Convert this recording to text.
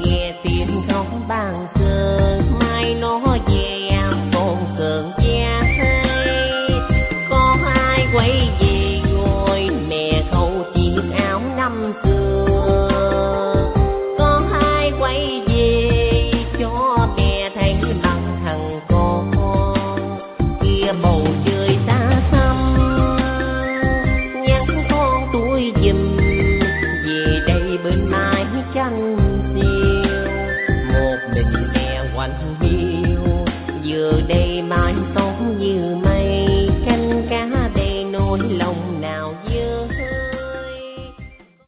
nghe tiếng khóc ban cờ mai nó về con cơn cha có ai quay về ngồi mẹ khâu chiếc áo năm xưa có ai quay về cho mẹ thấy mặt thằng con kia bầu trời xa xăm nhắn con tuổi giùm về đây bên mái tranh